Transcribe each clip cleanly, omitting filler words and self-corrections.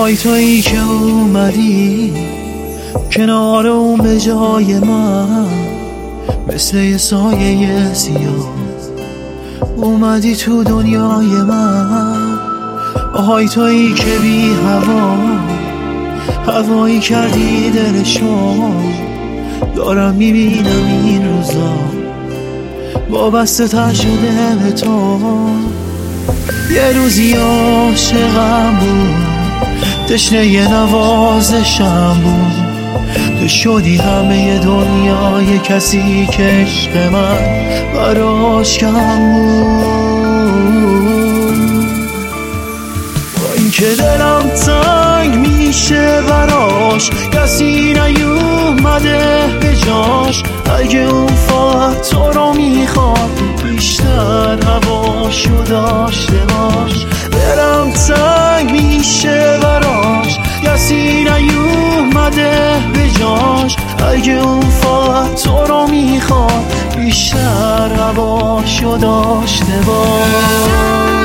آهای تویی که اومدی کنار اون به جای من، مثل یه سایه سیاه اومدی تو دنیای من. آهای تویی که بی هوایی کردی دلشو، دارم میبینم این روزا وابسته تر شده به تو. یه روزی عاشقم بود، تشنه یه نوازشم بود، تو شدی همه دنیای کسی که عشق من براش کم بود. با این که دلم تنگ میشه براش، کسی نیومده به جاش. اگه اون فقط تو رو میخواد، بیشتر هواشو داشته باش. دلم تنگ میشه براش، کسی نیومده به جاش. اگه اون فقط تو رو میخواد، بیشتر هواشو داشته باش.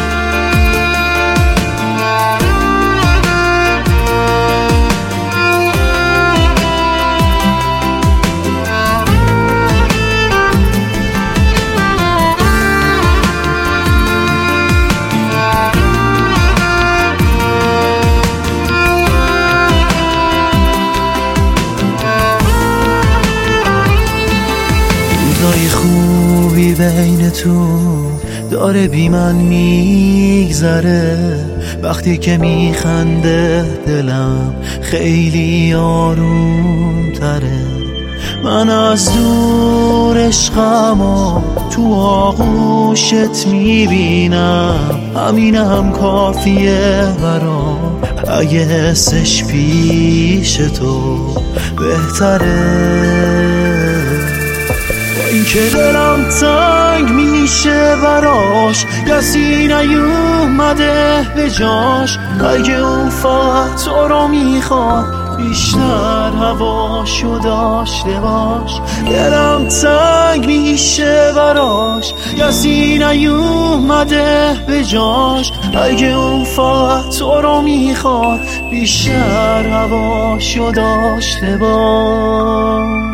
روزای خوبی بین تو داره بی من میگذره، وقتی که میخنده دلم خیلی آروم تره. من از دور عشقمو تو آغوشت میبینم، همینم کافیه برام. اگه حسش پیش تو بهتره. این که دلم تنگ میشه براش، کسی نیومده به جاش. اگه اون فقط تو رو میخواد، بیشتر هواشو داشته باش. دلم تنگ میشه براش، کسی نیومده به جاش. اگه اون فقط تو رو میخواد، بیشتر هواشو داشته باش.